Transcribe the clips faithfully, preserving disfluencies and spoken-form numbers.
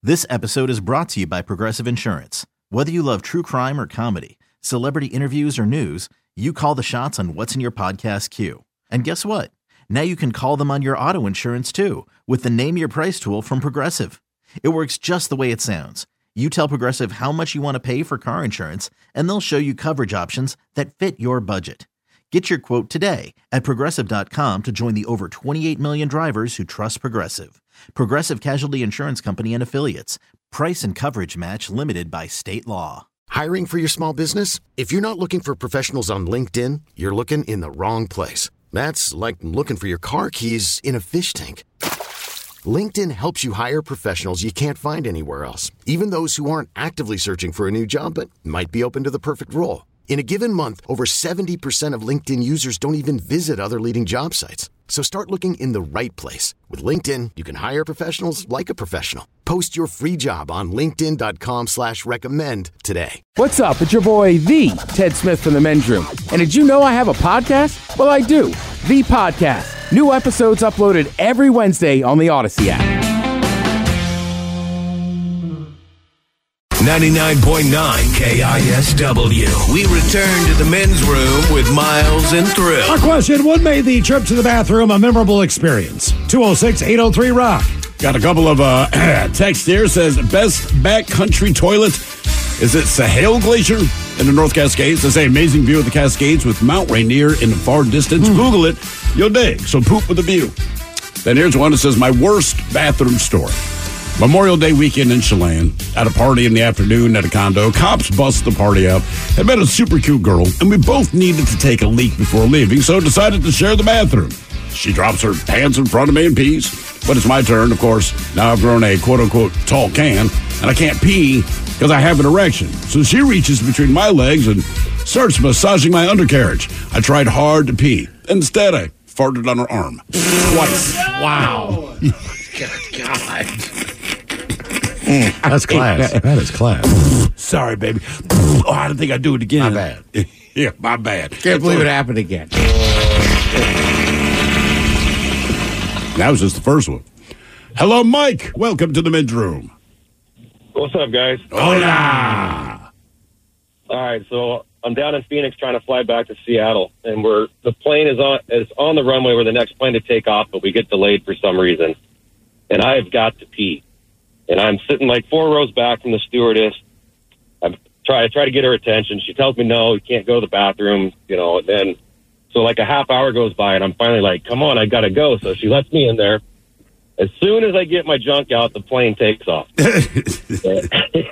This episode is brought to you by Progressive Insurance. Whether you love true crime or comedy, celebrity interviews or news, you call the shots on what's in your podcast queue. And guess what? Now you can call them on your auto insurance too with the Name Your Price tool from Progressive. It works just the way it sounds. You tell Progressive how much you want to pay for car insurance, and they'll show you coverage options that fit your budget. Get your quote today at Progressive dot com to join the over twenty-eight million drivers who trust Progressive. Progressive Casualty Insurance Company and Affiliates. Price and coverage match limited by state law. Hiring for your small business? If you're not looking for professionals on LinkedIn, you're looking in the wrong place. That's like looking for your car keys in a fish tank. LinkedIn helps you hire professionals you can't find anywhere else, even those who aren't actively searching for a new job but might be open to the perfect role. In a given month, over seventy percent of LinkedIn users don't even visit other leading job sites. So start looking in the right place. With LinkedIn, you can hire professionals like a professional. Post your free job on linkedin dot com slash recommend today. What's up? It's your boy, The Ted Smith from The Men's Room. And did you know I have a podcast? Well, I do. The Podcast. New episodes uploaded every Wednesday on the Odyssey app. ninety-nine point nine K I S W. We return to the men's room with Miles and Thrill. Our question, what made the trip to the bathroom a memorable experience? two oh six, eight oh three, rock. Got a couple of uh, texts here. Says, best backcountry toilet. Is it Sahel Glacier in the North Cascades? They say amazing view of the Cascades with Mount Rainier in the far distance. Mm. Google it. You'll dig. So poop with a view. Then here's one that says, my worst bathroom story. Memorial Day weekend in Chelan. At a party in the afternoon at a condo. Cops bust the party up. They met a super cute girl, and we both needed to take a leak before leaving, so decided to share the bathroom. She drops her pants in front of me and pees. But it's my turn, of course. Now I've grown a quote-unquote tall can, and I can't pee because I have an erection. So she reaches between my legs and starts massaging my undercarriage. I tried hard to pee. Instead, I farted on her arm. Twice. Wow. God, God. Mm, that's class. That, that is class. Sorry, baby. Oh, I didn't think I'd do it again. My bad. Yeah, my bad. Can't believe it happened again. That was just the first one. Hello, Mike. Welcome to the men's room. What's up, guys? Hola. All right, so I'm down in Phoenix trying to fly back to Seattle, and we're the plane is on is on the runway. We're the next plane to take off, but we get delayed for some reason, and I have got to pee. And I'm sitting like four rows back from the stewardess. I try, I try to get her attention. She tells me, no, you can't go to the bathroom, you know. And then, so like a half hour goes by, and I'm finally like, come on, I got to go. So she lets me in there. As soon as I get my junk out, the plane takes off. And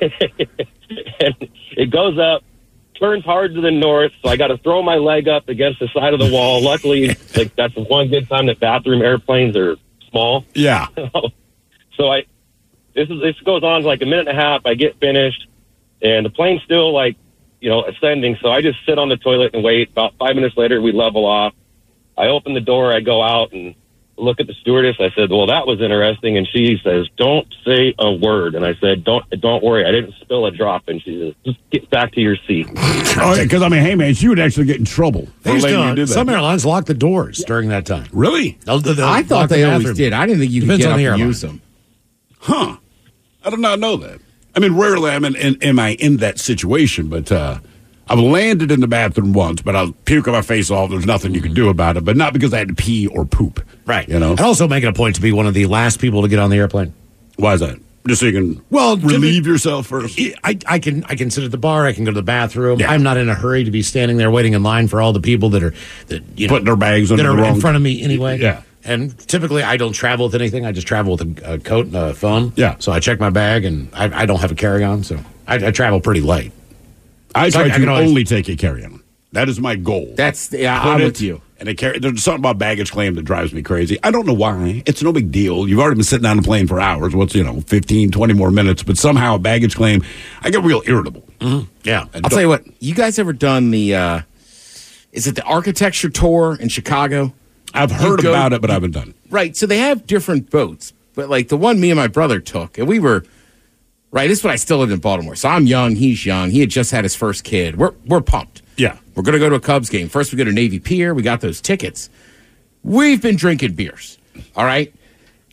it goes up, turns hard to the north, so I got to throw my leg up against the side of the wall. Luckily, like that's one good time that bathroom airplanes are small. Yeah. So I... This is this goes on like a minute and a half. I get finished, and the plane's still like, you know, ascending. So I just sit on the toilet and wait. About five minutes later, we level off. I open the door. I go out and look at the stewardess. I said, "Well, that was interesting." And she says, "Don't say a word." And I said, "Don't don't worry. I didn't spill a drop." And she says, "Just get back to your seat." Oh, because I mean, hey man, she would actually get in trouble. For letting you do that. Some airlines lock the doors yeah. during that time. Really? They'll, they'll I thought they the always did. I didn't think you Depends could get on up the and use them. Huh. I did not know that. I mean, rarely am, in, in, am I in that situation, but uh, I've landed in the bathroom once, but I'll puke my face off. There's nothing you can do about it, but not because I had to pee or poop. Right. You know? And also make it a point to be one of the last people to get on the airplane. Why is that? Just so you can well, relieve yourself first? I, I can I can sit at the bar. I can go to the bathroom. Yeah. I'm not in a hurry to be standing there waiting in line for all the people that are that you know, putting their bags under that are the wrong... in front of me anyway. Yeah. And typically, I don't travel with anything. I just travel with a, a coat and a phone. Yeah. So I check my bag, and I, I don't have a carry-on, so I, I travel pretty light. I so try I, to I only always... take a carry-on. That is my goal. That's yeah, Put I'm it, with you. And a carry, there's something about baggage claim that drives me crazy. I don't know why. It's no big deal. You've already been sitting on the plane for hours. What's, you know, fifteen, twenty more minutes. But somehow a baggage claim, I get real irritable. Mm-hmm. Yeah. I'll tell you what. You guys ever done the, uh, is it the architecture tour in Chicago? I've heard go, about it, but I haven't done it. Right. So they have different boats. But like the one me and my brother took, and we were, right, this is when I still lived in Baltimore. So I'm young, he's young. He had just had his first kid. We're we're pumped. Yeah. We're going to go to a Cubs game. First, we go to Navy Pier. We got those tickets. We've been drinking beers. All right.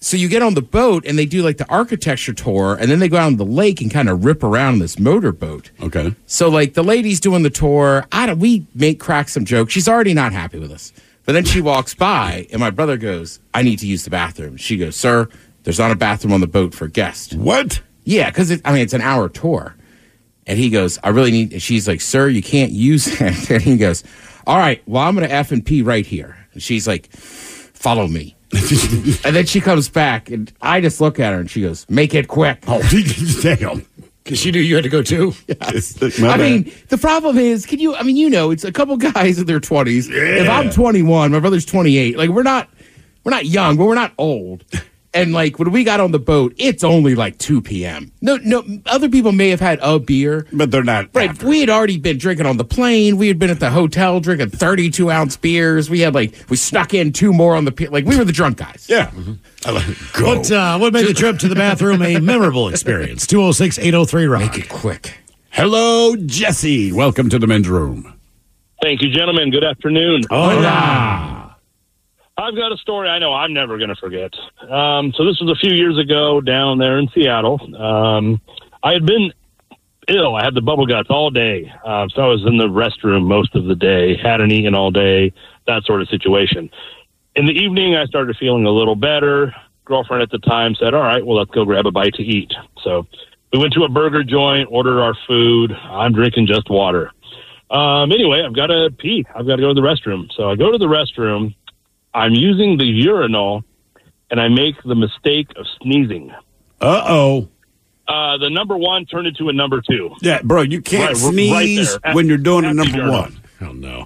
so you get on the boat and they do like the architecture tour, and then they go out on the lake and kind of rip around this motorboat. Okay. So like the lady's doing the tour. I don't, we make crack some jokes. She's already not happy with us. But then she walks by and my brother goes, I need to use the bathroom. She goes, sir, there's not a bathroom on the boat for guests. What? Yeah, because I mean, it's an hour tour. And he goes, I really need, and she's like, sir, you can't use it. And he goes, all right, well, I'm going to F and P right here. And she's like, follow me. And then she comes back, and I just look at her, and she goes, make it quick. Oh, damn. Because she knew you had to go too. Yes. I mean, the problem is, can you, I mean, you know, it's a couple guys in their twenties. Yeah. If I'm twenty-one, my brother's twenty-eight. Like, we're not, we're not young, but we're not old. And, like, when we got on the boat, it's only, like, two p.m. No, no, other people may have had a beer. But they're not. Right. After. We had already been drinking on the plane. We had been at the hotel drinking thirty-two ounce beers. We had, like, we snuck in two more on the pier. Like, we were the drunk guys. Yeah. Mm-hmm. What, uh, what made the trip to the bathroom a memorable experience? two oh six, eight oh three, rock. Make it quick. Hello, Jesse. Welcome to the men's room. Thank you, gentlemen. Good afternoon. Hola. I've got a story I know I'm never going to forget. Um, so this was a few years ago down there in Seattle. Um, I had been ill. I had the bubble guts all day. Uh, so I was in the restroom most of the day, hadn't eaten all day, that sort of situation. In the evening, I started feeling a little better. Girlfriend at the time said, all right, well, let's go grab a bite to eat. So we went to a burger joint, ordered our food. I'm drinking just water. Um, anyway, I've got to pee. I've got to go to the restroom. So I go to the restroom. I'm using the urinal, and I make the mistake of sneezing. Uh-oh. Uh, the number one turned into a number two. Yeah, bro, you can't right, sneeze right when you're doing a number urinal. one. Oh, no.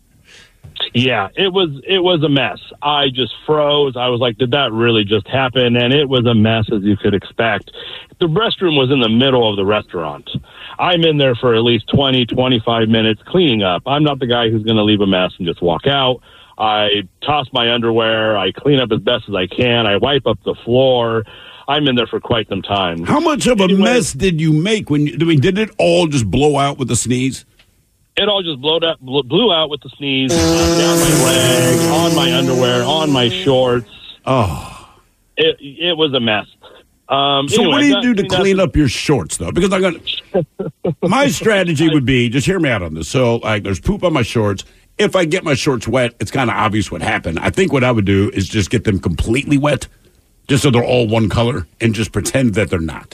Yeah, it was it was a mess. I just froze. I was like, did that really just happen? And it was a mess, as you could expect. The restroom was in the middle of the restaurant. I'm in there for at least twenty, twenty-five minutes cleaning up. I'm not the guy who's going to leave a mess and just walk out. I toss my underwear. I clean up as best as I can. I wipe up the floor. I'm in there for quite some time. How much of a anyway, mess did you make? When you, I mean, did it all just blow out with the sneeze? It all just blowed up, blew out with the sneeze, uh, down my leg, on my underwear, on my shorts. Oh. It it was a mess. Um, so anyway, what do you got, do to clean up, up your shorts, though? Because I'm going my strategy would be, just hear me out on this. So, like, there's poop on my shorts. If I get my shorts wet, it's kind of obvious what happened. I think what I would do is just get them completely wet, just so they're all one color, and just pretend that they're not.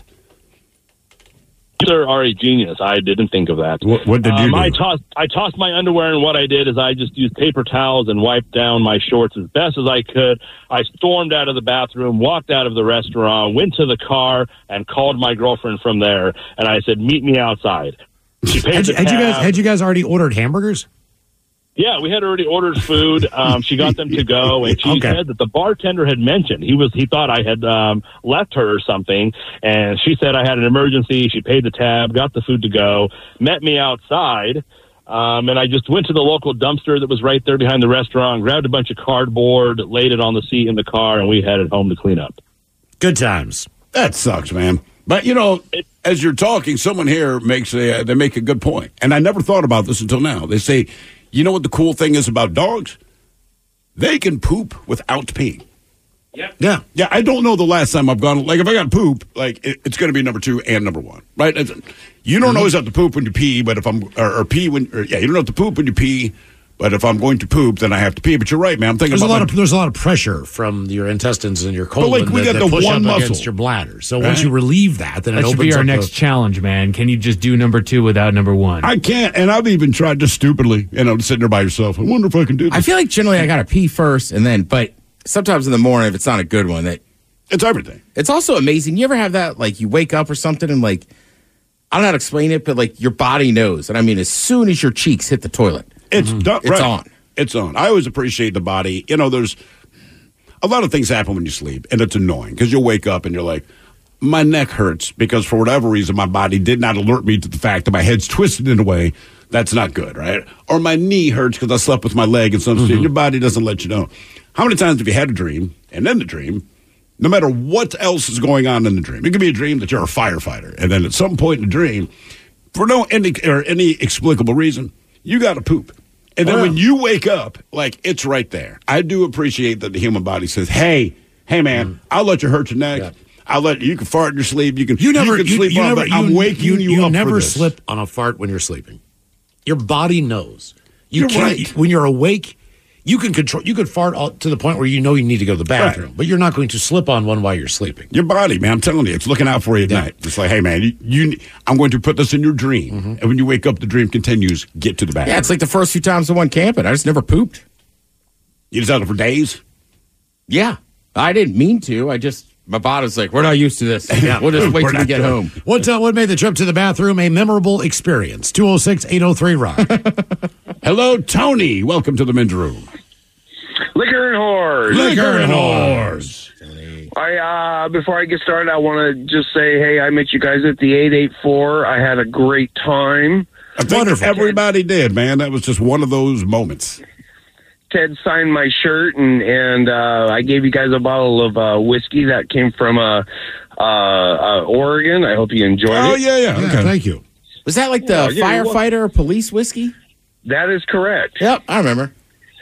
You are a genius. I didn't think of that. What, what did you um, do? I tossed, I tossed my underwear, and what I did is I just used paper towels and wiped down my shorts as best as I could. I stormed out of the bathroom, walked out of the restaurant, went to the car, and called my girlfriend from there. And I said, meet me outside. She paid had, the you, had you guys tab. had you guys already ordered hamburgers? Yeah, we had already ordered food. Um, she got them to go, and she Okay. said that the bartender had mentioned he was he thought I had um, left her or something, and she said I had an emergency. She paid the tab, got the food to go, met me outside, um, and I just went to the local dumpster that was right there behind the restaurant, grabbed a bunch of cardboard, laid it on the seat in the car, and we headed home to clean up. Good times. That sucks, man. But, you know, as you're talking, someone here makes a, they make a good point. And I never thought about this until now. They say, you know what the cool thing is about dogs? They can poop without peeing. Yeah. Yeah. Yeah, I don't know the last time I've gone, like, if I got poop, like, it, it's going to be number two and number one, right? It's, you don't always have to poop when you pee, but if I'm, or, or pee when, or, yeah, you don't have to poop when you pee, but if I'm going to poop, then I have to pee. But you're right, man. I'm thinking There's a about lot my, of there's a lot of pressure from your intestines and your colon like, we that, got that the push one up muscle. against your bladder. So Right. once you relieve that, then That it should opens be our up next the, challenge, man. Can you just do number two without number one? I can't, and I've even tried just stupidly, you know, sitting there by yourself. I wonder if I can do this. I feel like generally I got to pee first, and then, but sometimes in the morning, if it's not a good one, that It's everything. it's also amazing. You ever have that, like, you wake up or something and, like, I don't know how to explain it, but, like, your body knows. And I mean, as soon as your cheeks hit the toilet, It's done. It's right. on. It's on. I always appreciate the body. You know, there's a lot of things happen when you sleep, and it's annoying because you'll wake up and you're like, my neck hurts because for whatever reason my body did not alert me to the fact that my head's twisted in a way that's not good, right? Or my knee hurts because I slept with my leg and something. Mm-hmm. Your body doesn't let you know. How many times have you had a dream, and then the dream, no matter what else is going on in the dream, it could be a dream that you're a firefighter, and then at some point in the dream, for no any or any explicable reason, you got to poop. And then Oh, yeah. when you wake up, like, it's right there. I do appreciate that the human body says, hey, hey, man, I'll let you hurt your neck. Yeah. I'll let you can fart in your sleep. You can you never you can you, sleep you on, never, but I'm you, waking you, you, you up never for this. slip on a fart when you're sleeping. Your body knows. You you're can't right. when you're awake. You can control. You could fart all, to the point where you know you need to go to the bathroom, right. but you're not going to slip on one while you're sleeping. Your body, man, I'm telling you, it's looking out for you at yeah. night. It's like, hey, man, you, you, I'm going to put this in your dream, mm-hmm. and when you wake up, the dream continues. Get to the bathroom. Yeah, it's like the first few times I went camping. I just never pooped. You just had it for days? Yeah, I didn't mean to. I just my body's like, we're not used to this. Yeah, we'll just wait till we get home. What uh, what made the trip to the bathroom a memorable experience? two oh six, eight oh three, rock. Hello, Tony. Welcome to the men's room. Liquor and whores. Liquor and whores. I uh, before I get started, I want to just say, hey, I met you guys at the eight eighty-four. I had a great time. I think Wonderful. Everybody did, man. That was just one of those moments. Ted signed my shirt, and and uh, I gave you guys a bottle of uh, whiskey that came from uh, uh, uh, Oregon. I hope you enjoyed oh, it. Oh yeah, yeah. yeah okay. Thank you. Was that like the yeah, firefighter or police whiskey? That is correct. Yep, I remember.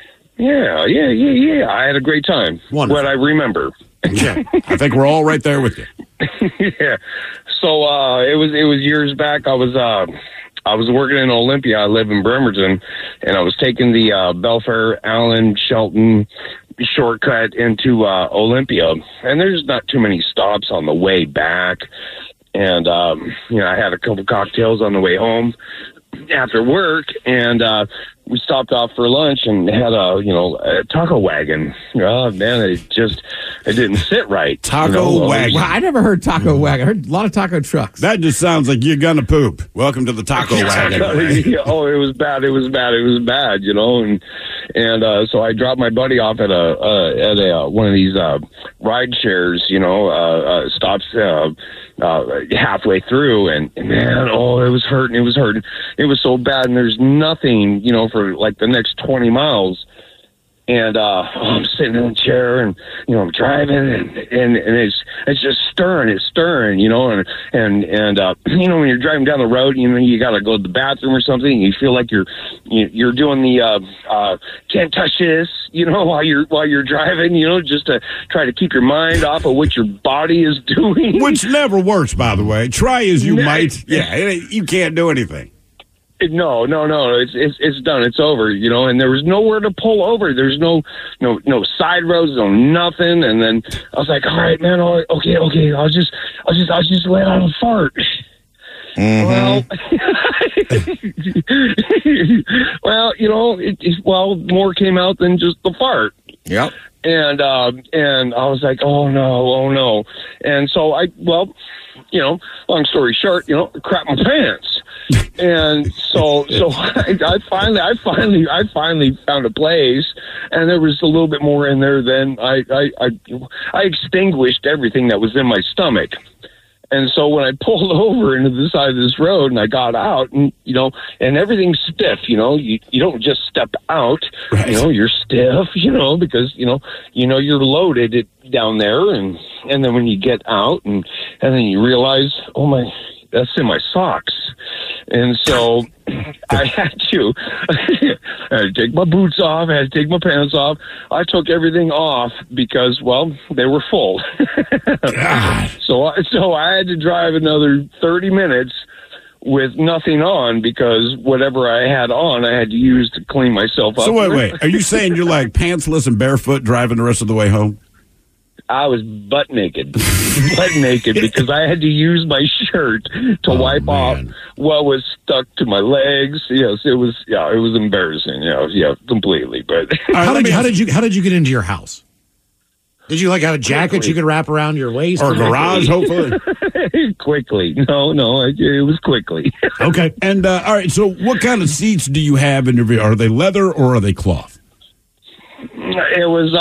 Yeah, yeah, yeah, yeah. I had a great time. Wonderful. What I remember. Yeah, I think we're all right there with you. yeah. So uh, it was it was years back. I was uh, I was working in Olympia. I live in Bremerton, and I was taking the uh, Belfair, Allen, Shelton shortcut into uh, Olympia. And there's not too many stops on the way back. And um, you know, I had a couple cocktails on the way home after work, and uh, we stopped off for lunch and had a, you know, a taco wagon. Oh, man, it just, it didn't sit right. Taco you know? wagon. Well, I never heard taco mm. wagon. I heard a lot of taco trucks. That just sounds like you're going to poop. Welcome to the taco wagon. Oh, it was bad. It was bad. It was bad, you know, and and uh, so I dropped my buddy off at a, uh, at a, uh, one of these uh, ride shares, you know, uh, uh, stops uh, uh, halfway through, and, and man, oh, it was hurting. It was hurting. It was so bad, and there's nothing, you know, for like the next twenty miles. And uh, oh, I'm sitting in a chair, and you know I'm driving, and, and and it's it's just stirring, it's stirring, you know, and and and uh, you know when you're driving down the road, you know you got to go to the bathroom or something, and you feel like you're you're doing the uh, uh, can't touch this, you know, while you're while you're driving, you know, just to try to keep your mind off of what your body is doing, which never works, by the way. Try as you no, might, yeah, you can't do anything. No, no, no. It's it's it's done. It's over. You know. And there was nowhere to pull over. There's no no no side roads, no nothing. And then I was like, all right, man. All right, okay, okay. I'll just I'll just I'll just let out a fart. Mm-hmm. Well, well, you know, it, it, well, more came out than just the fart. Yep. And uh, and I was like, oh no, oh no. And so I, well, you know, long story short, you know, I crap my pants. And so, so I, I finally, I finally, I finally found a place, and there was a little bit more in there than I, I, I, I extinguished everything that was in my stomach. And so when I pulled over into the side of this road and I got out, and you know, and everything's stiff, you know, you you don't just step out, right. You know, you're stiff, you know, because you know, you know, you're loaded it down there, and and then when you get out, and and then you realize, oh my, that's in my socks. And so I had to, I had to take my boots off. I had to take my pants off. I took everything off because, well, they were full. so, I, so I had to drive another thirty minutes with nothing on because whatever I had on, I had to use to clean myself up. So wait, wait. Are you saying you're like pantsless and barefoot driving the rest of the way home? I was butt naked, butt naked, because I had to use my shirt to oh, wipe man. off what was stuck to my legs. Yes, it was. Yeah, it was embarrassing. Yeah, yeah, completely. But how did you, how did you how did you get into your house? Did you like have a jacket quickly. You could wrap around your waist or a garage? Hopefully, quickly. No, no, it, it was quickly. Okay. And uh, all right. So, what kind of seats do you have in your vehicle? Are they leather or are they cloth? It was, uh,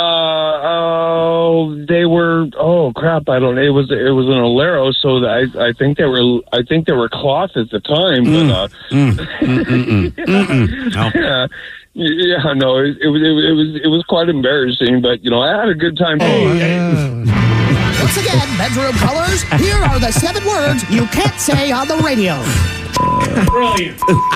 oh, they were, oh crap, I don't know. It was, it was an Alero, so I, I think they were, I think they were cloth at the time, mm. but, uh, mm. Mm, mm, mm, mm. No. yeah, yeah, no, it, it was, it, it was, it was quite embarrassing, but, you know, I had a good time. Oh, yeah. Once again, bedroom colors, here are the seven words you can't say on the radio. Brilliant.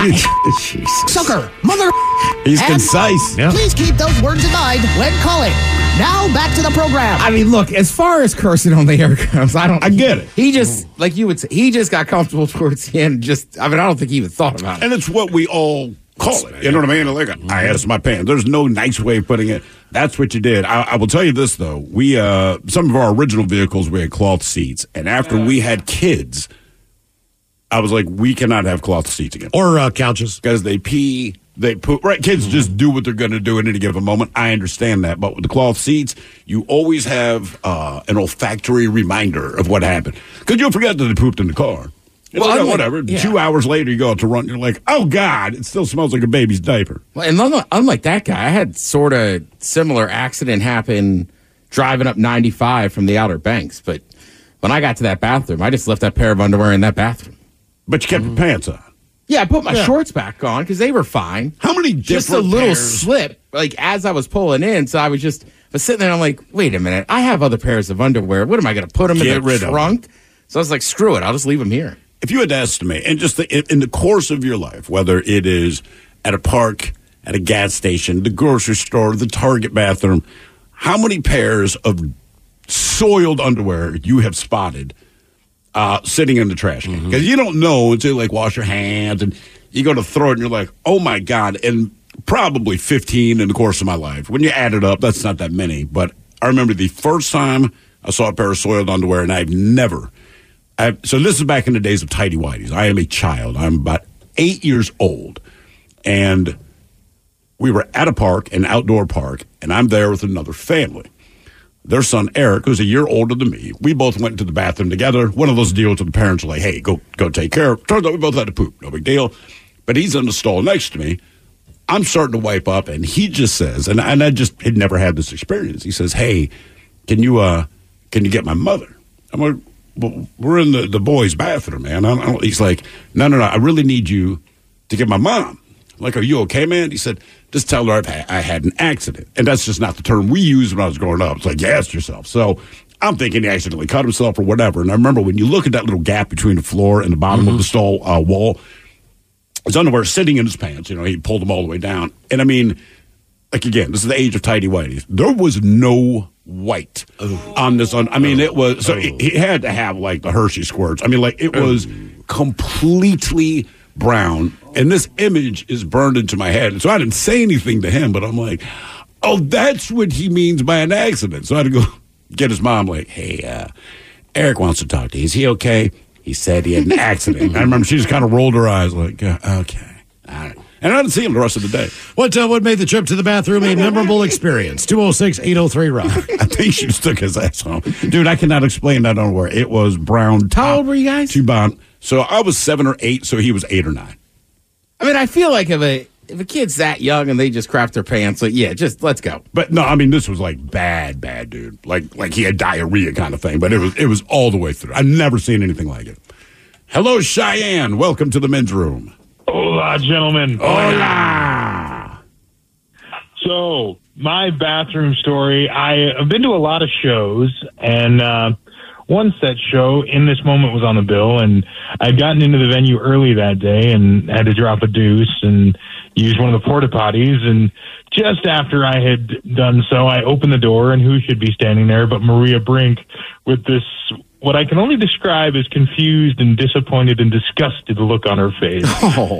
Sucker, mother. He's and concise. Yeah. Please keep those words in mind when calling. Now back to the program. I mean, look, as far as cursing on the air goes, I don't. I get it. He just, like you would say, he just got comfortable towards the end. Just, I mean, I don't think he even thought about it. And it's what we all call it. You know what I mean? Like, I asked my pants. There's no nice way of putting it. That's what you did. I, I will tell you this, though. We, uh, some of our original vehicles, we had cloth seats. And after we had kids, I was like, we cannot have cloth seats again. Or uh, couches. Because they pee, they poop. Right, kids just do what they're going to do at any given moment. I understand that. But with the cloth seats, you always have uh, an olfactory reminder of what happened. Because you'll forget that they pooped in the car. It's Well, like, unlike- whatever. yeah. Two hours later, you go out to run, you're like, oh, God, it still smells like a baby's diaper. Well, and unlike, unlike that guy, I had sort of similar accident happen driving up ninety-five from the Outer Banks. But when I got to that bathroom, I just left that pair of underwear in that bathroom. But you kept your pants on. Yeah, I put my Yeah. shorts back on because they were fine. How many Just a different little pairs? slip, like as I was pulling in. So I was just I was sitting there. I'm like, wait a minute, I have other pairs of underwear. What am I going to put them Get in the rid of trunk? So I was like, screw it, I'll just leave them here. If you had to estimate, and just the, in, in the course of your life, whether it is at a park, at a gas station, the grocery store, the Target bathroom, how many pairs of soiled underwear you have spotted uh, sitting in the trash can? Because you don't know until you like wash your hands and you go to throw it and you're like, oh my God. And probably fifteen in the course of my life. When you add it up, that's not that many. But I remember the first time I saw a pair of soiled underwear, and I've never. I've, so this is back in the days of tighty whities. I am a child. I'm about eight years old. And we were at a park, an outdoor park, and I'm there with another family. Their son, Eric, who's a year older than me, we both went to the bathroom together. One of those deals where the parents are like, hey, go go take care of it. Turns out we both had to poop. No big deal. But he's in the stall next to me. I'm starting to wipe up, and he just says, and, and I just had never had this experience. He says, hey, can you uh, can you get my mother? I'm like, well, we're in the, the boys' bathroom, man. I don't, he's like, no, no, no, I really need you to get my mom. I'm like, are you okay, man? He said, just tell her I've ha- I had an accident. And that's just not the term we used when I was growing up. It's like, you asked yourself. So I'm thinking he accidentally cut himself or whatever. And I remember when you look at that little gap between the floor and the bottom of the stall uh, wall, his underwear sitting in his pants. You know, he pulled them all the way down. And I mean, like, again, this is the age of tidy whities. There was no white on this. Un- I mean, it was, so he, he had to have, like, the Hershey squirts. I mean, like, it was completely brown. And this image is burned into my head. And so I didn't say anything to him, but I'm like, oh, that's what he means by an accident. So I had to go get his mom, like, hey, uh, Eric wants to talk to you. Is he okay? He said he had an accident. I remember she just kind of rolled her eyes like, uh, okay. All right. And I didn't see him the rest of the day. What uh, what made the trip to the bathroom a memorable experience? two oh six, eight oh three, Rock. I think she just took his ass home. Dude, I cannot explain that underwear. It was brown. How old were you guys? Two-bound. So I was seven or eight, so he was eight or nine. I mean, I feel like if a if a kid's that young and they just crap their pants, like, yeah, just let's go. But no, I mean, this was like bad, bad, dude. Like like he had diarrhea kind of thing. But it was it was all the way through. I've never seen anything like it. Hello, Cheyenne. Welcome to the men's room. Hola, gentlemen. Hola. So, my bathroom story, I have been to a lot of shows, and uh, one set show, In This Moment, was on the bill, and I'd gotten into the venue early that day and had to drop a deuce and use one of the porta potties, and just after I had done so, I opened the door, and who should be standing there but Maria Brink with this, what I can only describe as confused and disappointed and disgusted look on her face. Oh.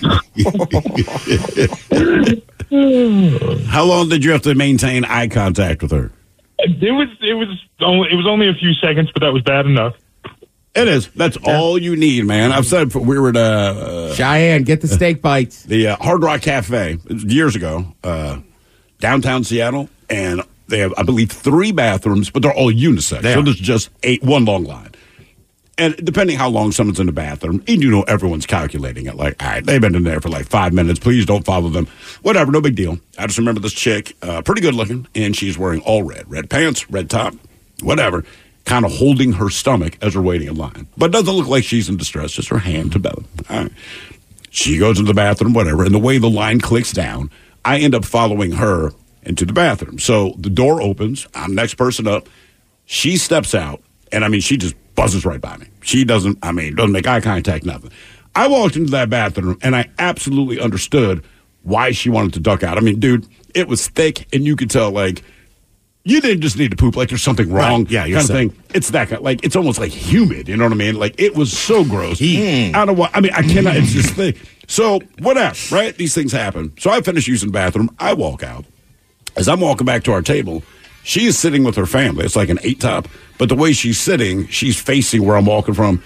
How long did you have to maintain eye contact with her? It was it was only it was only a few seconds, but that was bad enough. It is. That's all you need, man. I've said we were at uh, Cheyenne, get the steak bites. The uh, Hard Rock Cafe years ago, uh, downtown Seattle, and they have, I believe, three bathrooms, but they're all unisex. They so are. there's just eight, one long line. And depending how long someone's in the bathroom, and you know everyone's calculating it. Like, all right, they've been in there for like five minutes. Please don't follow them. Whatever, no big deal. I just remember this chick, uh, pretty good looking, and she's wearing all red. Red pants, red top, whatever, kind of holding her stomach as we're waiting in line. But doesn't look like she's in distress, just her hand to belly. All right. She goes into the bathroom, whatever, and the way the line clicks down, I end up following her into the bathroom. So the door opens. I'm next person up. She steps out, and I mean, she just buzzes right by me. She doesn't, I mean, doesn't make eye contact, nothing. I walked into that bathroom, and I absolutely understood why she wanted to duck out. I mean, dude, it was thick, and you could tell, like, you didn't just need to poop like there's something wrong, right. yeah, kind of thing. It's that kind, like it's almost like humid. You know what I mean? Like it was so gross. Mm. I don't know. I mean, I cannot. It's just thick. So whatever, right? These things happen. So I finish using the bathroom. I walk out. As I'm walking back to our table, she is sitting with her family. It's like an eight top, but the way she's sitting, she's facing where I'm walking from,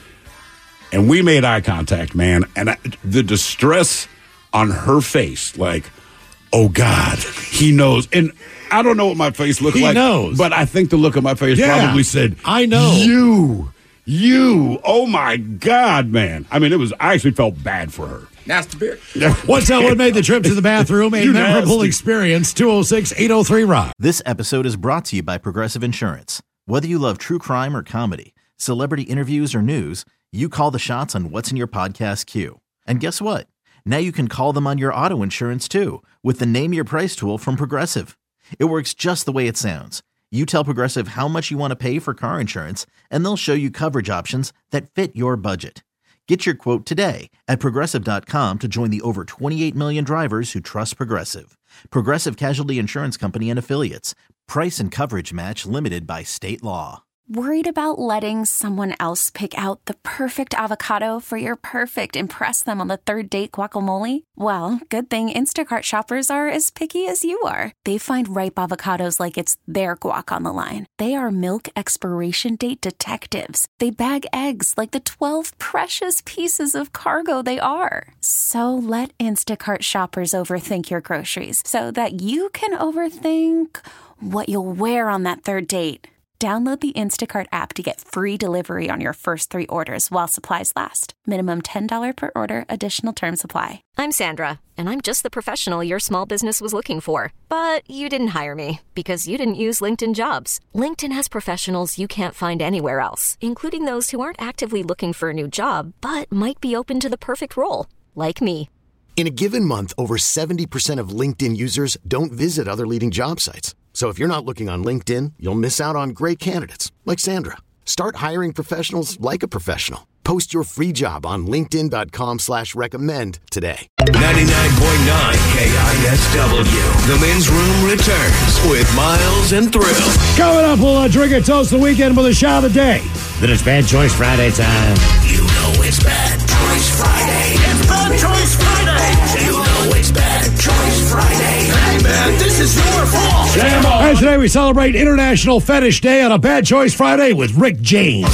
and we made eye contact, man. And I, the distress on her face, like, oh God, he knows. And I don't know what my face looked he like. He knows. But I think the look of my face yeah, probably said, I know. You, you, oh my God, man. I mean, it was, I actually felt bad for her. Nasty beer. What's that? What made the trip to the bathroom a You memorable nasty. experience? two oh six, eight oh three, rock. This episode is brought to you by Progressive Insurance. Whether you love true crime or comedy, celebrity interviews or news, you call the shots on what's in your podcast queue. And guess what? Now you can call them on your auto insurance too with the Name Your Price tool from Progressive. It works just the way it sounds. You tell Progressive how much you want to pay for car insurance, and they'll show you coverage options that fit your budget. Get your quote today at Progressive dot com to join the over twenty-eight million drivers who trust Progressive. Progressive Casualty Insurance Company and Affiliates. Price and coverage match limited by state law. Worried about letting someone else pick out the perfect avocado for your perfect impress them on the third date guacamole? Well, good thing Instacart shoppers are as picky as you are. They find ripe avocados like it's their guac on the line. They are milk expiration date detectives. They bag eggs like the twelve precious pieces of cargo they are. So let Instacart shoppers overthink your groceries so that you can overthink what you'll wear on that third date. Download the Instacart app to get free delivery on your first three orders while supplies last. Minimum ten dollars per order. Additional terms apply. I'm Sandra, and I'm just the professional your small business was looking for. But you didn't hire me because you didn't use LinkedIn Jobs. LinkedIn has professionals you can't find anywhere else, including those who aren't actively looking for a new job, but might be open to the perfect role, like me. In a given month, over seventy percent of LinkedIn users don't visit other leading job sites. So if you're not looking on LinkedIn, you'll miss out on great candidates like Sandra. Start hiring professionals like a professional. Post your free job on linkedin dot com slash recommend today. ninety-nine point nine K I S W. The Men's Room returns with Miles and Thrill. Coming up, we'll uh, drink and toast the weekend with a shot of the day. Then it's Bad Choice Friday time. You know it's Bad Choice Friday. It's Bad Choice Friday. You know it's Bad Choice Friday. Hey, man, this is your fault. Jam on. And today we celebrate International Fetish Day on a Bad Choice Friday with Rick James.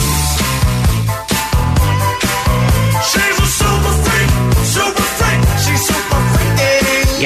She's a super freak, super freak. She's super freaky.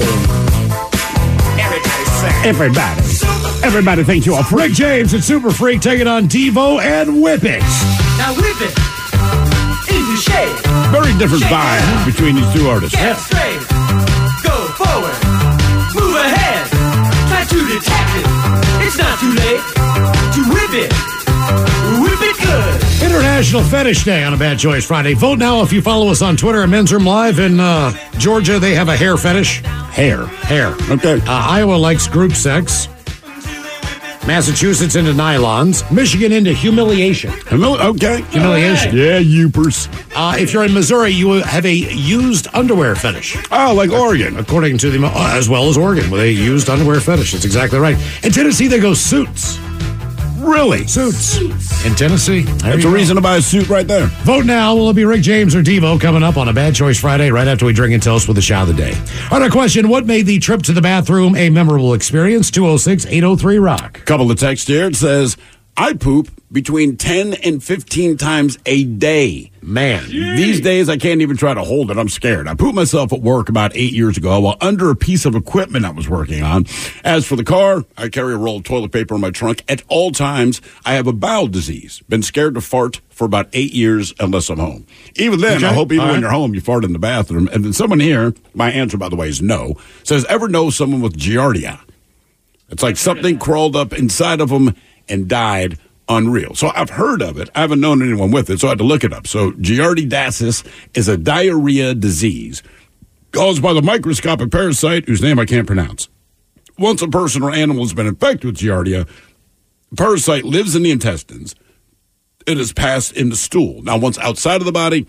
Everybody say. Everybody. Everybody thinks you're a freak. Rick James and Super Freak taking on Devo and Whip It. Now whip it in the shade. Very different Shake vibe between these two artists. Get straight. Go forward. Move ahead. Try to detect it. It's not too late to whip it. Whip it good. International Fetish Day on a Bad Choice Friday. Vote now if you follow us on Twitter at Men's Room Live. In uh, Georgia, they have a hair fetish. Hair. Hair. Okay. Uh, Iowa likes group sex. Massachusetts into nylons. Michigan into humiliation. Humili- okay. Humiliation. Yeah, youpers. Uh, if you're in Missouri, you have a used underwear fetish. Oh, like Oregon. According to the, uh, as well as Oregon, with a used underwear fetish. That's exactly right. In Tennessee, they go suits. Really? Suits. In Tennessee. That's a reason to buy a suit right there. Vote now. Will it be Rick James or Devo coming up on a Bad Choice Friday right after we drink and toast with the shot of the day? All right, our question, what made the trip to the bathroom a memorable experience? two oh six, eight oh three, rock. Couple of texts here. It says, I poop between ten and fifteen times a day. Man. These days, I can't even try to hold it. I'm scared. I pooped myself at work about eight years ago while under a piece of equipment I was working on. As for the car, I carry a roll of toilet paper in my trunk at all times. I have a bowel disease. Been scared to fart for about eight years unless I'm home. Even then, Okay. I hope even All when right. you're home, you fart in the bathroom. And then someone here, my answer, by the way, is no, says, ever know someone with Giardia? It's like something crawled up inside of them and died. Unreal. So I've heard of it. I haven't known anyone with it, so I had to look it up. So Giardiasis is a diarrhea disease caused by the microscopic parasite whose name I can't pronounce. Once a person or animal has been infected with Giardia, the parasite lives in the intestines. It is passed into stool. Now, once outside of the body,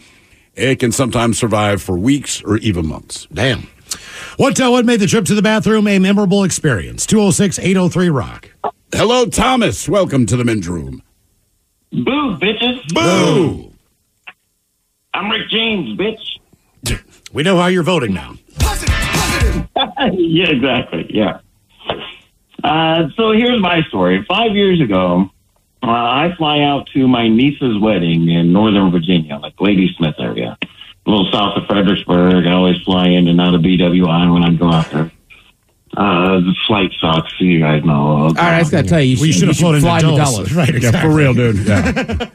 it can sometimes survive for weeks or even months. Damn. What uh, what made the trip to the bathroom a memorable experience? two oh six, eight oh three, rock. Hello, Thomas. Welcome to the men's room. Boo, bitches. Boo. I'm Rick James, bitch. We know how you're voting now. Yeah, exactly. Yeah. Uh, so here's my story. Five years ago, uh, I fly out to my niece's wedding in Northern Virginia, like Ladysmith area, a little south of Fredericksburg. I always fly in and out of B W I when I go out there. Uh, the flight sucks, you guys know. All right, I just got to tell you, you, well, you should have flown fly into to Dulles. Dulles. Right, exactly. Yeah, for real, dude. Yeah.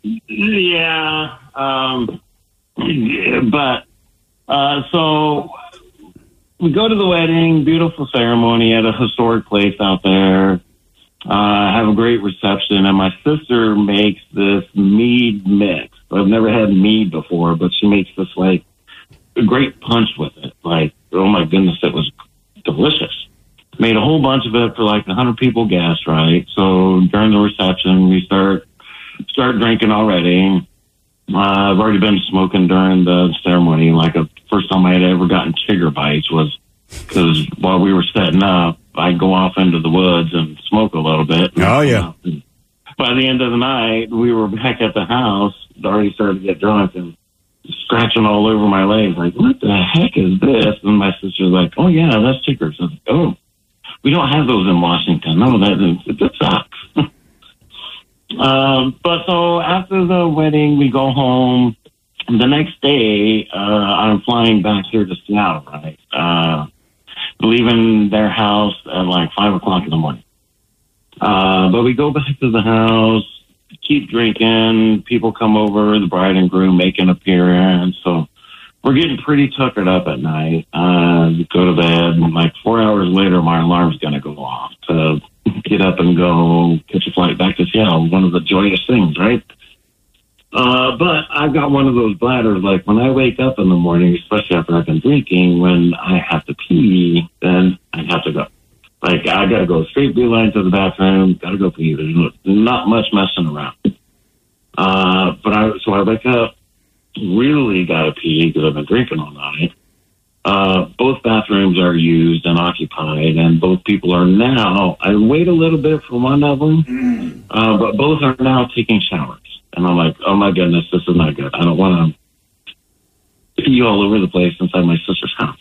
Yeah. Um, but, uh, so we go to the wedding, beautiful ceremony at a historic place out there. Uh, have a great reception, and my sister makes this mead mix. I've never had mead before, but she makes this, like, a great punch with it. Like, oh my goodness, it was delicious. Made a whole bunch of it for like one hundred people guests, right? So during the reception, we start start drinking already. Uh, I've already been smoking during the ceremony. Like the first time I had ever gotten chigger bites was because while we were setting up, I'd go off into the woods and smoke a little bit. Oh, yeah. By the end of the night, we were back at the house, already started to get drunk and scratching all over my legs. Like, what the heck is this? And my sister's like, oh, yeah, that's chiggers. I was like, oh, we don't have those in Washington. No, that, that sucks. um, but so after the wedding, we go home. The next day, uh, I'm flying back here to Seattle, right? Uh, leaving their house at like five o'clock in the morning. Uh, but we go back to the house, keep drinking. People come over, the bride and groom make an appearance. So we're getting pretty tuckered up at night. Uh, go to bed. And like four hours later, my alarm's going to go off to get up and go catch a flight back to Seattle. One of the joyous things, right? Uh, but I've got one of those bladders, like when I wake up in the morning, especially after I've been drinking, when I have to pee, then I have to go. Like, I got to go straight beeline to the bathroom, got to go pee. There's not much messing around. Uh, but I, so I wake up, really got to pee because I've been drinking all night. Uh, both bathrooms are used and occupied, and both people are now, I wait a little bit for one of them, uh, but both are now taking showers. And I'm like, oh my goodness, this is not good. I don't want to pee all over the place inside my sister's house.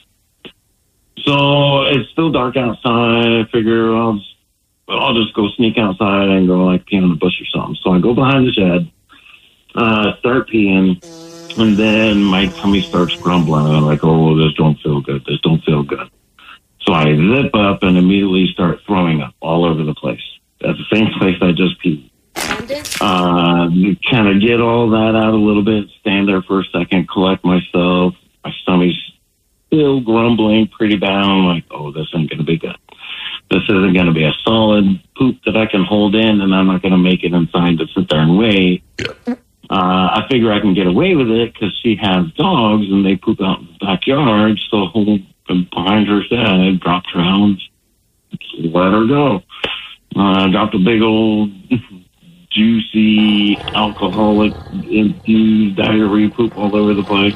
So it's still dark outside. I figure I'll just, I'll just go sneak outside and go like pee on a bush or something. So I go behind the shed, uh, start peeing, and then my tummy starts grumbling. I'm like, oh, this don't feel good. This don't feel good. So I zip up and immediately start throwing up all over the place. At the same place I just peed. Uh, kind of get all that out a little bit, stand there for a second, collect myself. My stomach's still grumbling pretty bad. I'm like, oh, this ain't going to be good. This isn't going to be a solid poop that I can hold in, and I'm not going to make it inside to sit there and wait. Uh, I figure I can get away with it because she has dogs, and they poop out in the backyard. So behind her shed, I dropped her out, let her go. Uh, dropped a big old juicy, alcoholic-infused diarrhea poop all over the place.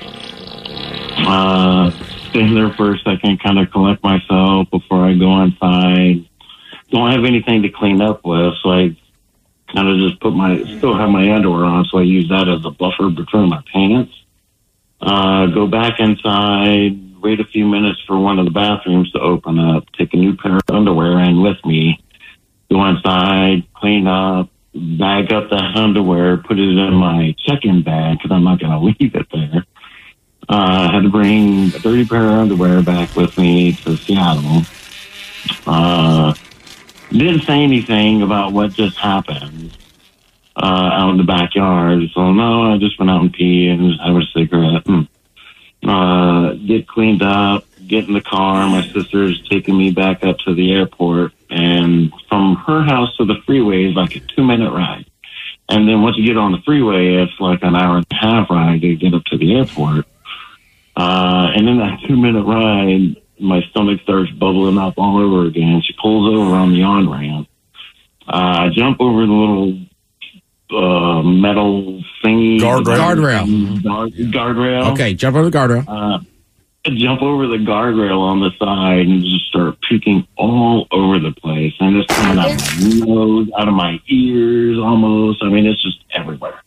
Uh, stand there for a second, kind of collect myself before I go inside. Don't have anything to clean up with, so I kind of just put my, still have my underwear on, so I use that as a buffer between my pants. Uh, go back inside, wait a few minutes for one of the bathrooms to open up, take a new pair of underwear in with me, go inside, clean up, bag up the underwear, put it in my check-in bag because I'm not going to leave it there. Uh, I had to bring a dirty pair of underwear back with me to Seattle. Uh, didn't say anything about what just happened uh, out in the backyard. So, no, I just went out and pee and just have a cigarette. And, uh, get cleaned up, get in the car. My sister's taking me back up to the airport. And from her house to the freeway is like a two-minute ride. And then once you get on the freeway, it's like an hour and a half ride to get up to the airport. Uh, and in that two-minute ride, my stomach starts bubbling up all over again. She pulls over on the on-ramp. Uh, I jump over the little uh, metal thingy. Guardrail. Guardrail. Guard, guardrail. Okay, jump over the guardrail. Uh, jump over the guardrail on the side and just start puking all over the place. And it's coming out of my nose, out of my ears almost. I mean, it's just everywhere.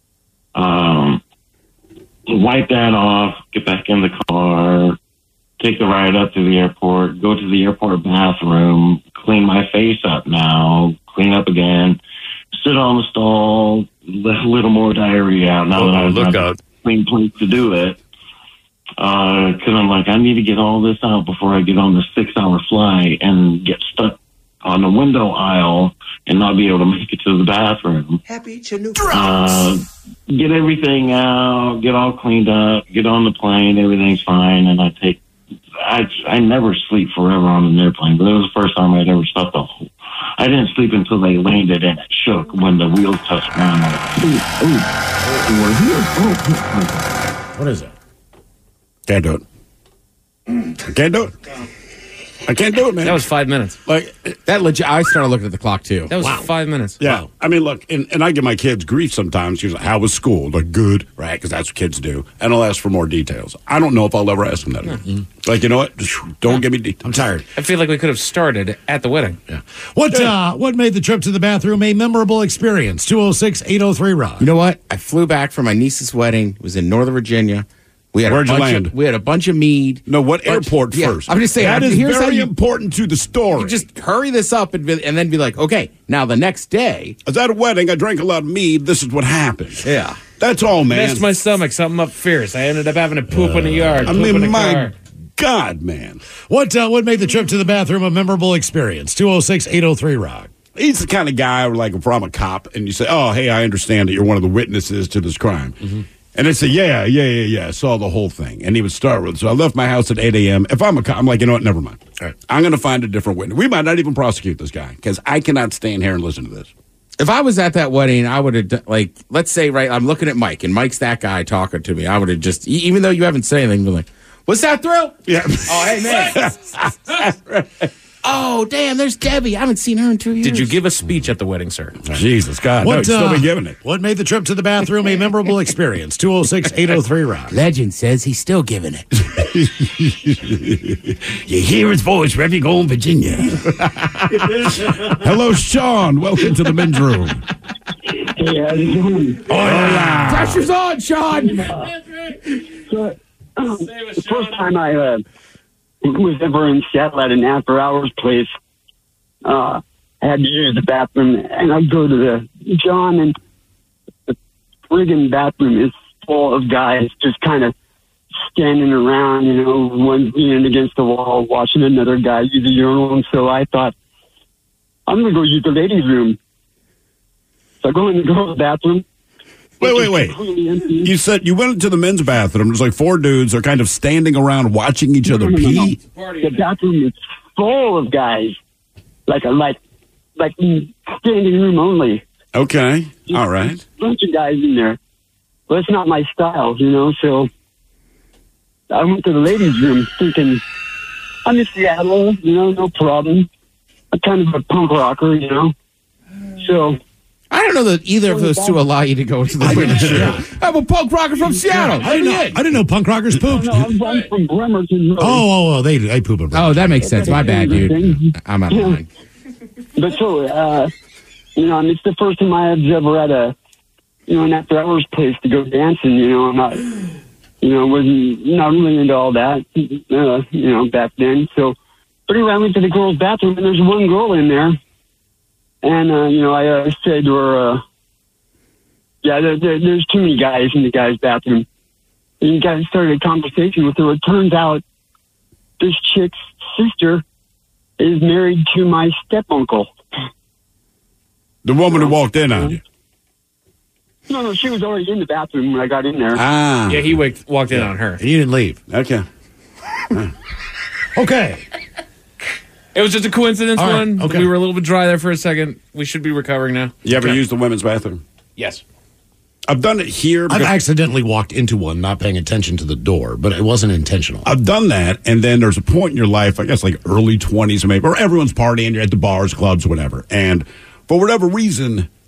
Um, wipe that off, get back in the car, take the ride up to the airport, go to the airport bathroom, clean my face up now, clean up again, sit on the stall, let a little more diarrhea out now Oh, that I look have out. a clean place to do it. Because I'm like, I need to get all this out before I get on the six-hour flight and get stuck on the window aisle and not be able to make it to the bathroom. Happy Chinook. Uh, get everything out, get all cleaned up, get on the plane, everything's fine, and I take. I I never sleep forever on an airplane, but it was the first time I'd ever slept the whole. I didn't sleep until they landed and it shook when the wheels touched ground. I'm like, ooh, ooh, we're here. Oh, what is it? Can't do it. I can't do it. I can't do it, man. That was five minutes. Like that legit. I started looking at the clock too. That was Wow. five minutes. Yeah, I mean, look, and, and I give my kids grief sometimes. She's like, "How was school?" Like, good, right? Because that's what kids do. And I'll ask for more details. I don't know if I'll ever ask them that. again. Like, you know what? Just don't give me details. I'm tired. I feel like we could have started at the wedding. Yeah. What uh, what made the trip to the bathroom a memorable experience? two oh six, eight oh three, Rock. You know what? I flew back from my niece's wedding. It was in Northern Virginia. We had Where'd a you bunch land? Of, we had a bunch of mead. No, what Bunch- airport yeah, first? I'm just saying. That is here's how very you, important to the story. you just hurry this up and, be, and then be like, okay, now the next day. I was at a wedding. I drank a lot of mead. This is what happened. Yeah. That's all, man. Messed my stomach, something up fierce. I ended up having to poop in the yard. I poop in mean, the my car. God, man. What uh, what made the trip to the bathroom a memorable experience? two oh six, eight oh three, Rock. He's the kind of guy where, like, if I'm a cop and you say, oh, hey, I understand that you're one of the witnesses to this crime. Mm-hmm. And they say, yeah, yeah, yeah, yeah, I saw the whole thing. And he would start with, so I left my house at eight a.m. If I'm a cop, I'm like, you know what, never mind. All right. I'm going to find a different witness. We might not even prosecute this guy because I cannot stand here and listen to this. If I was at that wedding, I would have, like, let's say, right, I'm looking at Mike, and Mike's that guy talking to me. I would have just, e- even though you haven't said anything, been like, what's that thrill? Yeah. Oh, hey, man. Oh, damn, there's Debbie. I haven't seen her in two years. Did you give a speech at the wedding, sir? Jesus, God. no, What, he'd still uh, be giving it. What made the trip to the bathroom a memorable experience? two oh six, eight oh three, Rock. Legend says he's still giving it. You hear his voice wherever you go in Virginia. Hello, Sean. Welcome to the men's room. Hey, how's it going? Hola. Pressure's on, Sean. So, um, the first time I uh, was ever in Seattle at an after hours place, uh, I had to use the bathroom, and I go to the John, and the friggin' bathroom is full of guys just kind of standing around, you know, one leaning against the wall, watching another guy use a urinal. And so I thought, I'm going to go use the ladies' room. So I go in the girls' bathroom. Wait, wait, wait. You said you went into the men's bathroom. There's like four dudes. They're kind of standing around watching each other No, no, no, no. pee. The bathroom is full of guys, like a like like standing room only. Okay. All right. Bunch of guys in there, but it's not my style, you know. So I went to the ladies' room thinking, I'm in Seattle, you know, no problem. I'm kind of a punk rocker, you know. So. I don't know that either of those two allow you to go to the women's room. I'm a punk rocker from Seattle. I didn't know, I didn't know punk rockers pooped. No, no, I'm, I'm from Bremerton. Really. Oh, oh, oh, they they poop in Oh, that makes sense. My bad, dude. I'm out of line. But so, uh, you know, I mean, it's the first time I was ever at a, you know, an after hours place to go dancing. You know, I'm not, you know, wasn't not really into all that, uh, you know, back then. So, but anyway, I went to the girls' bathroom, and there's one girl in there. And, uh, you know, I uh, said to her, uh, yeah, there, there, there's too many guys in the guys' bathroom. And you guys started a conversation with her. It turns out this chick's sister is married to my step-uncle. The woman who walked in on you. No, no, she was already in the bathroom when I got in there. Ah. Yeah, he waked, walked in on her. And you didn't leave. Okay. Okay. It was just a coincidence, All right, one. okay. We were a little bit dry there for a second. We should be recovering now. You ever Okay. used the women's bathroom? Yes. I've done it here. I've because- accidentally walked into one, not paying attention to the door, but it wasn't intentional. I've done that, and then there's a point in your life, I guess like early twenties or maybe, or everyone's partying, you're at the bars, clubs, whatever. And for whatever reason,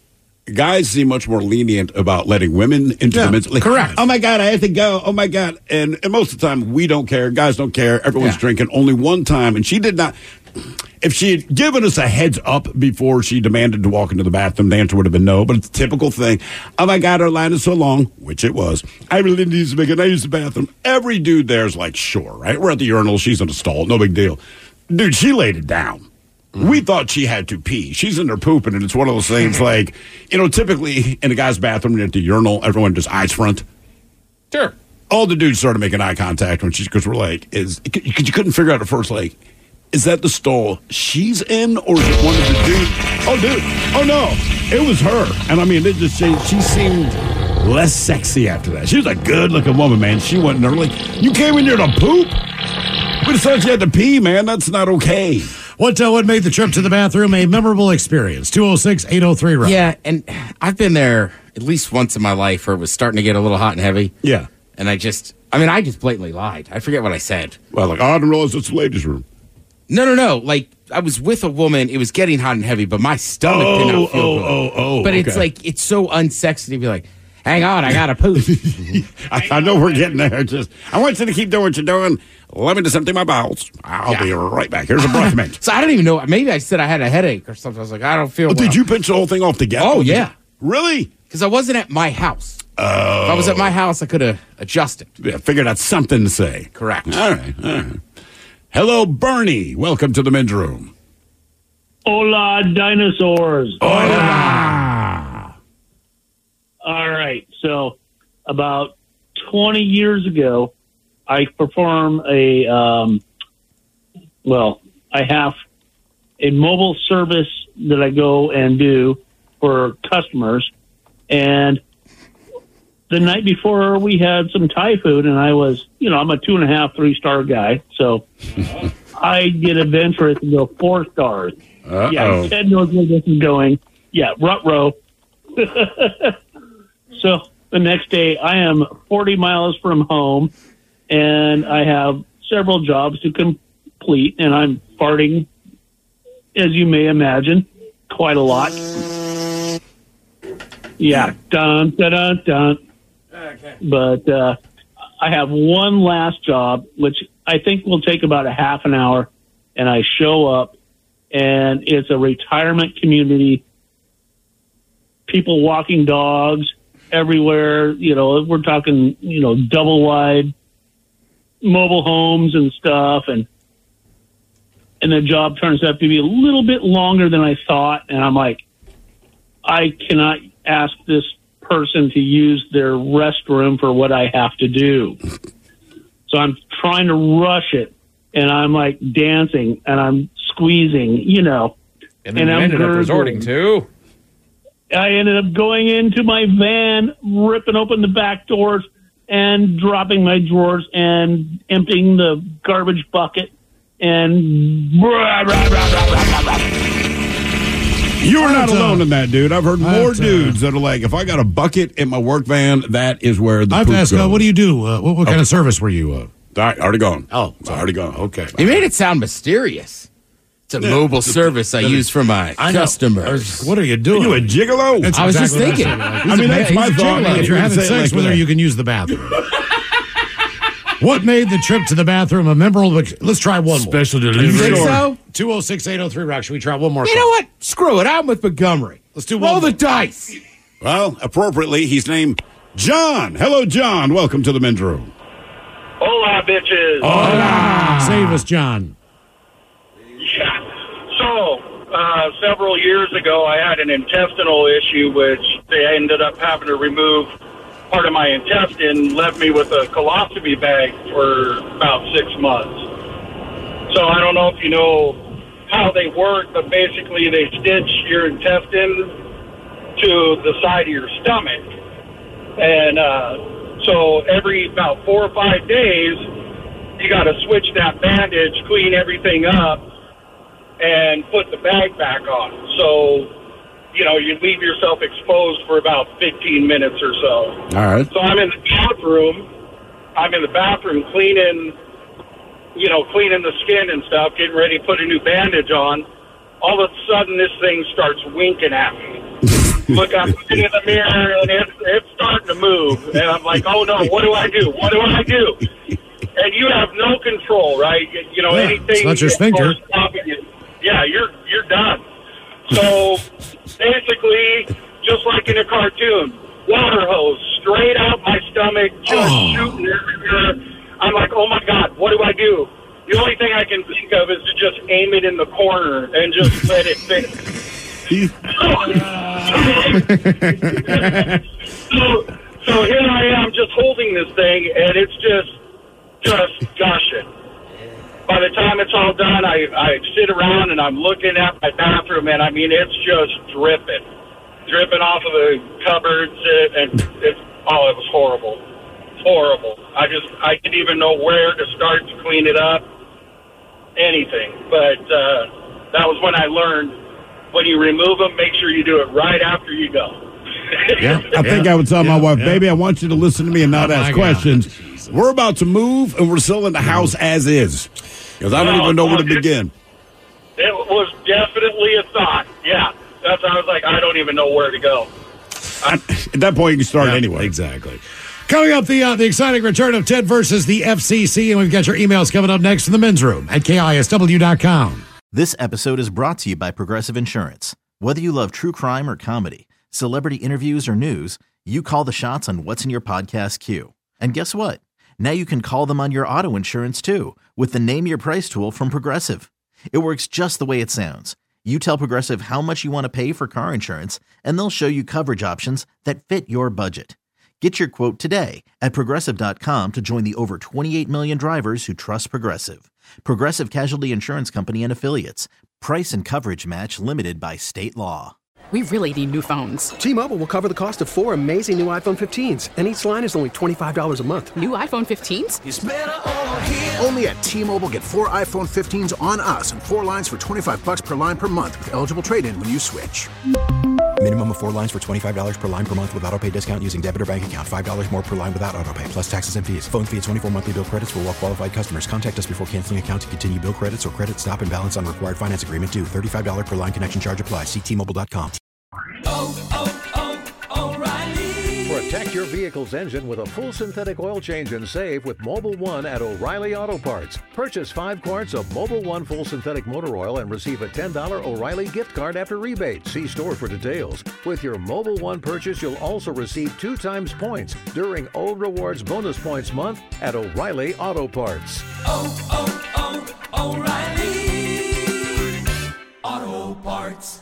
guys seem much more lenient about letting women into Yeah, the men's. Like, correct. Oh my God, I have to go. Oh my God. And, and most of the time, we don't care. Guys don't care. Everyone's Yeah. drinking. Only one time. And she did not. If she had given us a heads up before she demanded to walk into the bathroom, the answer would have been no. But it's a typical thing. Oh my God, our line is so long, which it was. I really need to make it. I use the bathroom. Every dude there's like, sure, right? We're at the urinal. She's in a stall. No big deal. Dude, she laid it down. Mm-hmm. We thought she had to pee. She's in there pooping, and it's one of those things like, you know, typically in a guy's bathroom at the urinal, everyone just eyes front. Sure. All the dudes started making eye contact when she, because we're like, is, because you couldn't figure out at first, like, is that the stall she's in, or is it one of the dudes? Oh, dude. Oh, no. It was her. And I mean, it just she, she seemed less sexy after that. She was a good-looking woman, man. She went in there like, you came in here to poop? We decided you had to pee, man. That's not okay. What uh, what made the trip to the bathroom a memorable experience? two oh six, eight oh three, Rock. Yeah, and I've been there at least once in my life where it was starting to get a little hot and heavy. Yeah. And I just, I mean, I just blatantly lied. I forget what I said. Well, like, oh, I didn't realize it's the ladies' room. No, no, no. Like, I was with a woman. It was getting hot and heavy, but my stomach Oh, did not feel oh, good. oh, oh, But it's okay. like, it's so unsexy to be like, hang on, I got to poop. I, I know we're getting there. Just, I want you to keep doing what you're doing. Let me just empty my bowels. I'll Yeah. be right back. Here's a breath mint. So I don't even know. Maybe I said I had a headache or something. I was like, I don't feel Oh, well. did you pinch the whole thing off together? Oh, Did you- yeah. Really? Because I wasn't at my house. Oh. If I was at my house, I could have adjusted. Yeah, figured out something to say. Correct. All right, all right. Hello, Bernie. Welcome to the men's room. Hola, dinosaurs. Hola. All right. So, about twenty years ago, I perform a, um, well, I have a mobile service that I go and do for customers. And the night before, we had some Thai food, and I was, you know, I'm a two and a half, three star guy. So I get adventurous and go four stars. Uh-oh. Yeah, Ted knows where this is going. Yeah, rut row. So the next day, I am forty miles from home, and I have several jobs to complete, and I'm farting, as you may imagine, quite a lot. Yeah, dun, dun, dun, dun. Okay. But uh, I have one last job, which I think will take about a half an hour, and I show up, and it's a retirement community, people walking dogs everywhere. You know, we're talking, you know, double wide mobile homes and stuff, and and the job turns out to be a little bit longer than I thought, and I'm like, I cannot ask this person to use their restroom for what I have to do. So I'm trying to rush it, and I'm like dancing, and I'm squeezing, you know. And then you I'm ended up gurgling. resorting to. I ended up going into my van, ripping open the back doors, and dropping my drawers and emptying the garbage bucket. And blah, blah, blah, blah, blah, blah. You are not I've, uh, alone in that, dude. I've heard more I've, uh, dudes that are like, if I got a bucket in my work van, that is where the I have poop to ask, goes. uh, what do you do? Uh, what what kind of service were you? Uh? All right, already gone. Oh, it's already gone. Okay. You made it sound mysterious. It's a Yeah. mobile service I use for my I know. customers. I was- what are you doing? You a gigolo? That's I was just exactly thinking. what I said. I mean, He's a that's ma- my he's a thought. gigolo. If If you're you're having gonna say it sex like with her, that. you can use the bathroom. What made the trip to the bathroom a memorable? Let's try one more. Special You delivery. think so? two oh six, eight oh three, Rock. Should we try one more? You know what? Screw it. I'm with Montgomery. Let's do Roll one the more. dice. Well, appropriately, he's named John. Hello, John. Welcome to the men's room. Hola, bitches. Hola. Save us, John. Yeah. So, uh, several years ago, I had an intestinal issue, which they ended up having to remove part of my intestine, left me with a colostomy bag for about six months. So I don't know if you know how they work, but basically they stitch your intestine to the side of your stomach. And uh, so every about four or five days, you got to switch that bandage, clean everything up, and put the bag back on. So, you know, you leave yourself exposed for about fifteen minutes or so. All right. So I'm in the bathroom. I'm in the bathroom cleaning, you know, cleaning the skin and stuff, getting ready to put a new bandage on. All of a sudden, this thing starts winking at me. Look, I'm looking in the mirror, and it's, it's starting to move. And I'm like, oh, no, what do I do? What do I do? And you have no control, right? You know, Yeah, anything. it's not your sphincter. stopping you, yeah, you're you're done. So basically, just like in a cartoon, water hose straight out my stomach, just Oh. shooting everywhere. I'm like, oh my God, what do I do? The only thing I can think of is to just aim it in the corner and just let it fit. so, so here I am just holding this thing, and it's just, just gushing. By the time it's all done, I, I sit around and I'm looking at my bathroom, and I mean, it's just dripping. Dripping off of the cupboards, and it's, oh, it was horrible. Horrible. I just, I didn't even know where to start to clean it up. Anything. But uh, that was when I learned, when you remove them, make sure you do it right after you go. Yeah, I think I would tell my wife, baby, I want you to listen to me and not Oh, ask my God. questions. We're about to move, and we're selling the house as is. Because I don't No, even know where to no, it- begin. It was definitely a thought. Yeah. That's I was like, I don't even know where to go. At that point, you can start Yeah, anyway. Exactly. Coming up, the uh, the exciting return of Ted versus the F C C, and we've got your emails coming up next in the men's room at K I S W dot com. This episode is brought to you by Progressive Insurance. Whether you love true crime or comedy, celebrity interviews or news, you call the shots on what's in your podcast queue. And guess what? Now you can call them on your auto insurance too with the Name Your Price tool from Progressive. It works just the way it sounds. You tell Progressive how much you want to pay for car insurance, and they'll show you coverage options that fit your budget. Get your quote today at Progressive dot com to join the over twenty-eight million drivers who trust Progressive. Progressive Casualty Insurance Company and Affiliates. Price and coverage match limited by state law. We really need new phones. T-Mobile will cover the cost of four amazing new iPhone fifteens, and each line is only twenty-five dollars a month. New iPhone fifteens? It's better over here. Only at T-Mobile, get four iPhone fifteens on us and four lines for twenty-five bucks per line per month with eligible trade-in when you switch. Minimum of four lines for twenty-five dollars per line per month with autopay discount using debit or bank account. five dollars more per line without autopay, plus taxes and fees. Phone fee at twenty-four monthly bill credits for well-qualified customers. Contact us before canceling account to continue bill credits or credit stop and balance on required finance agreement due. thirty-five dollars per line connection charge applies. See T Mobile dot com. Protect your vehicle's engine with a full synthetic oil change and save with Mobile One at O'Reilly Auto Parts. Purchase five quarts of Mobile One full synthetic motor oil and receive a ten dollars O'Reilly gift card after rebate. See store for details. With your Mobile One purchase, you'll also receive two times points during O Rewards Bonus Points Month at O'Reilly Auto Parts. Oh, oh, oh, O'Reilly Auto Parts.